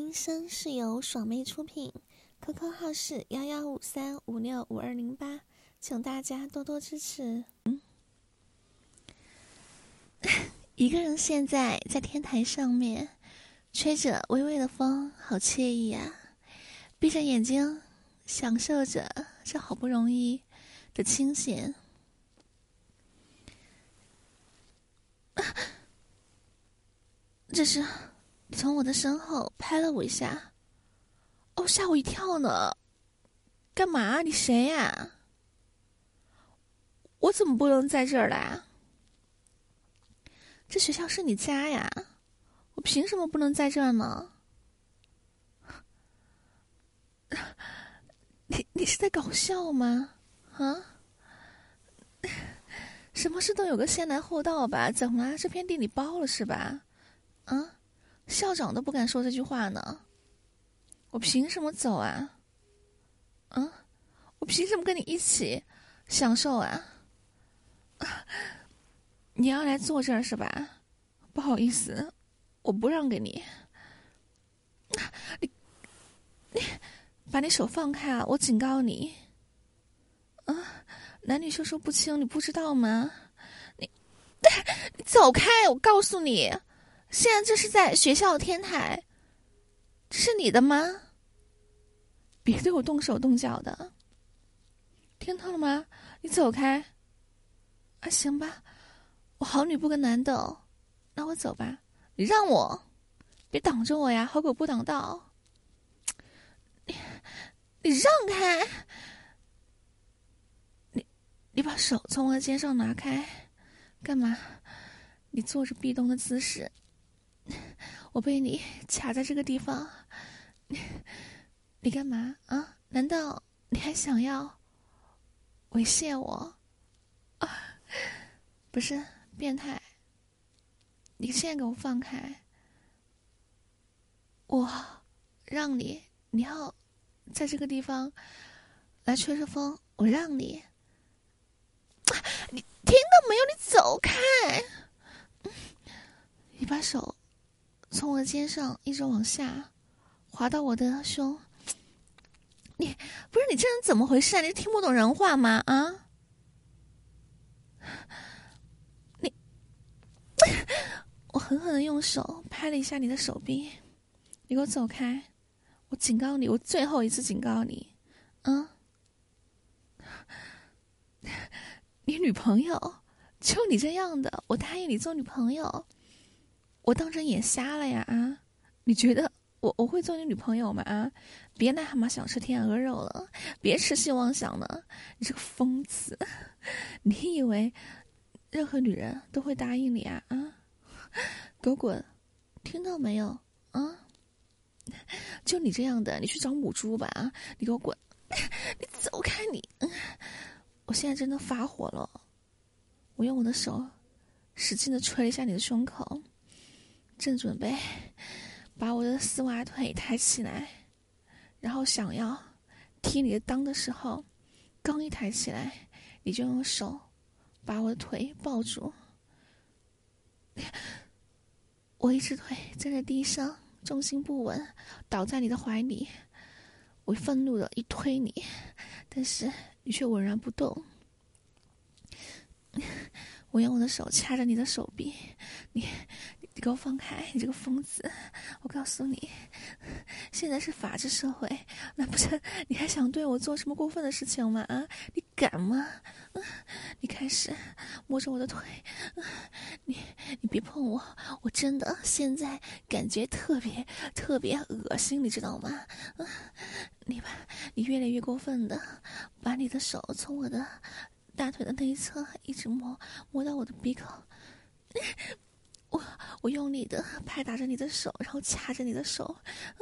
音声是由爽妹出品 ，QQ 号是1153565208，请大家多多支持。一个人现在在天台上面，吹着微微的风，好惬意啊！闭着眼睛，享受着这好不容易的清闲。这是你从我的身后拍了我一下，哦，吓我一跳呢！干嘛？你谁呀？我怎么不能在这儿来？这学校是你家呀，我凭什么不能在这儿呢？你是在搞笑吗？啊？什么事都有个先来后到吧？怎么了？这片地你包了是吧？啊？校长都不敢说这句话呢，我凭什么走啊？啊？我凭什么跟你一起享受啊？你要来坐这儿是吧？不好意思，我不让给你。你把你手放开啊！我警告你。啊，男女授受不亲，你不知道吗？你走开！我告诉你，现在这是在学校天台，这是你的吗？别对我动手动脚的，听到了吗？你走开。啊，行吧，我好女不跟男斗，那我走吧。你让我，别挡着我呀，好狗不挡道。你让开！你把手从我的肩上拿开，干嘛？你坐着壁咚的姿势，我被你卡在这个地方，你干嘛啊？难道你还想要猥亵我？啊，不是变态！你现在给我放开！我让你，你要在这个地方来吹着风，我让你。你听到没有？你走开！你把手从我的肩上一直往下滑到我的胸。你不是你这人怎么回事啊？你听不懂人话吗？啊！我狠狠的用手拍了一下你的手臂，你给我走开！我警告你，我最后一次警告你，你女朋友就你这样的，我答应你做女朋友，我当成眼瞎了呀啊！你觉得我会做你女朋友吗？啊！别癞蛤蟆想吃天鹅肉了，别痴心妄想了，你这个疯子！你以为任何女人都会答应你啊？啊！给我滚！听到没有？啊！就你这样的，你去找母猪吧！啊！你给我滚！你走开你！我现在真的发火了，我用我的手使劲的捶了一下你的胸口，正准备把我的丝袜腿抬起来，然后想要踢你的裆的时候，刚一抬起来，你就用手把我的腿抱住。我一只腿站在地上，重心不稳，倒在你的怀里。我愤怒的一推你，但是你却稳然不动。我用我的手掐着你的手臂，你给我放开！你这个疯子！我告诉你，现在是法治社会，那不是你还想对我做什么过分的事情吗？啊，你敢吗？你开始摸着我的腿，你别碰我，我真的现在感觉特别恶心，你知道吗？你越来越过分的把你的手从我的大腿的内侧一直摸到我的鼻口，我用力的拍打着你的手，然后掐着你的手，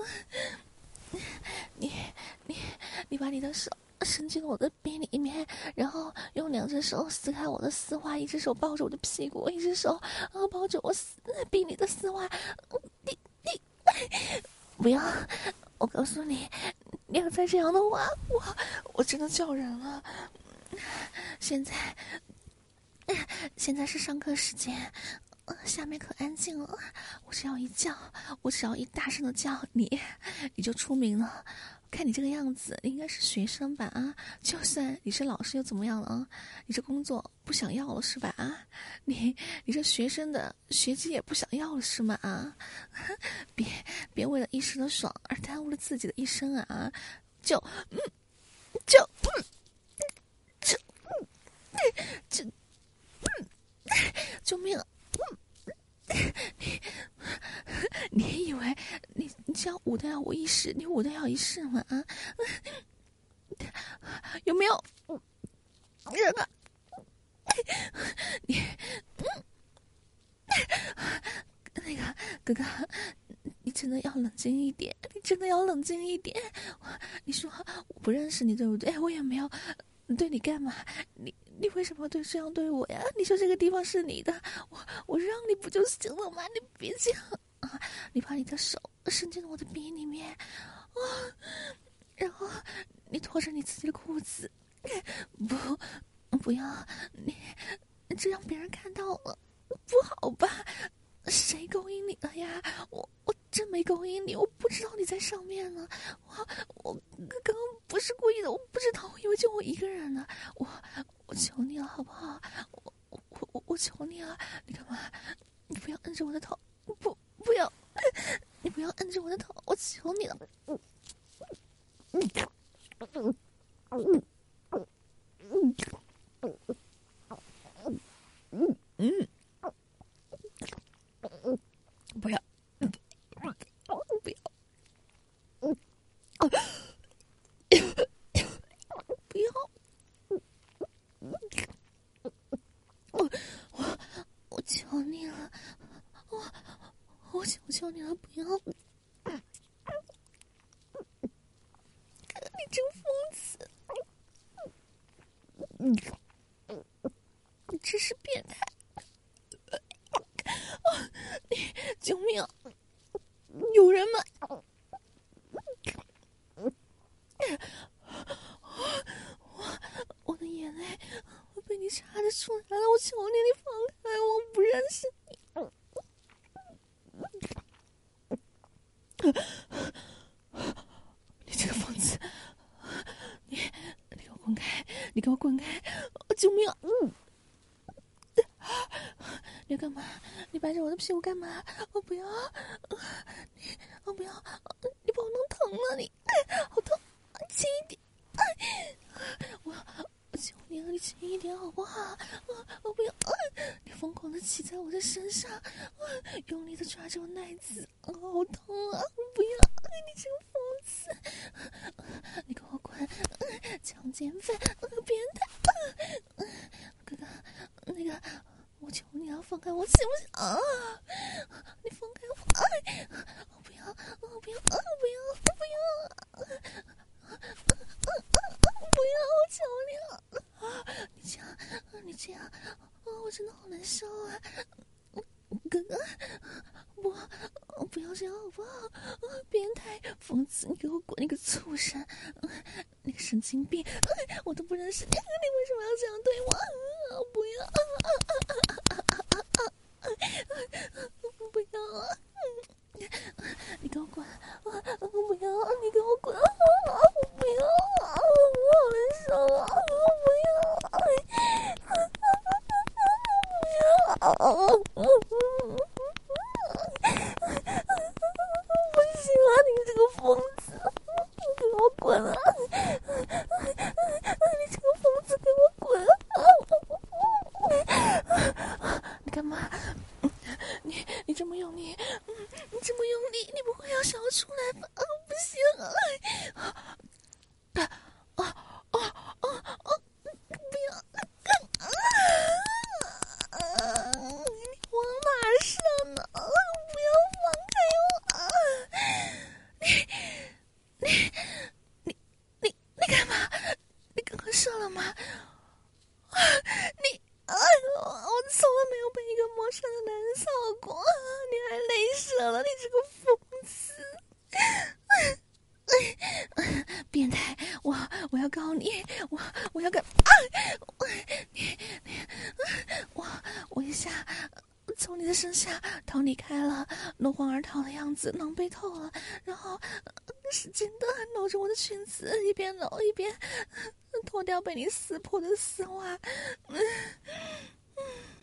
你把你的手伸进了我的鼻里面，然后用两只手撕开我的丝袜，一只手抱着我的屁股，一只手抱着我逼你的丝袜，你不要！我告诉你，你要再这样的话，我真的叫人了。现在是上课时间， 下面可安静了，我只要一叫，我只要一大声的叫你，你就出名了。看你这个样子，你应该是学生吧啊？就算你是老师又怎么样了啊？你这工作不想要了是吧啊？你这学生的学籍也不想要了是吗啊？别为了一时的爽而耽误了自己的一生啊！救命！你以为你这样舞的要我一世，你舞的要一世吗？啊，有没有人啊？你那个哥哥，你真的要冷静一点，你真的要冷静一点。你说我不认识你对不对？我也没有对你干嘛，你为什么这样对我呀？你说这个地方是你的，我让你不就行了吗？你别这样啊！你把你的手伸进了我的鼻里面啊，然后你脱着你自己的裤子，不要，你这让别人看到了不好吧？谁勾引你了呀？我真没勾引你，我不知道你在上面呢。我刚刚不是故意的，我不知道，我以为就我一个人呢。我求你了，好不好？我求你了，你干嘛？你不要摁着我的头，不要，你不要摁着我的头，我求你了。不要，不要，不要，我求你了，我求你了，不要！你这个疯子，你真是变态！救命！有人吗？我的眼泪我被你擦得出来了，我求你，你放开我，我不认识你。你这个疯子，你给我滚开！你给我滚开！救命！你干嘛？你掰着我的屁股干嘛？我不要！我不要！你把我弄疼了，你好痛！轻一点！我求你了，你轻一点好不好？我不要！你疯狂的骑在我的身上，用力的抓着我奶子，好痛啊！我不要！你这个疯子！你给我滚！强奸犯！变态！哥哥，那个。我求你了，放开我，行不行啊？你放开我！我不要！我不要！不要！不要！我求你了！你这样，我真的好难受啊！哥哥，不要这样好不好？变态疯子，你给我滚！你个畜生！你个神经病！我都不认识你，你为什么要这样对我？不要！不要！你给我滚！不要！你给我滚！不要！我好难受啊！不要！不行啊！你这个疯子，给我滚啊！你这个疯子，给我滚！你干嘛？你这么用力，你这么用力，你不会要想要出来吧？不行啊！不要！你往哪上呢？不要放开我！你干嘛？你刚刚射了吗？我从来没有被一个陌生的男人操过，你还雷射了，你这个疯子！变态！我要告你！我要告！我一下从你的剩下逃离开了，落荒而逃的样子，狼狈透了。然后使劲的搂着我的裙子，一边搂一边脱掉被你撕破的丝袜。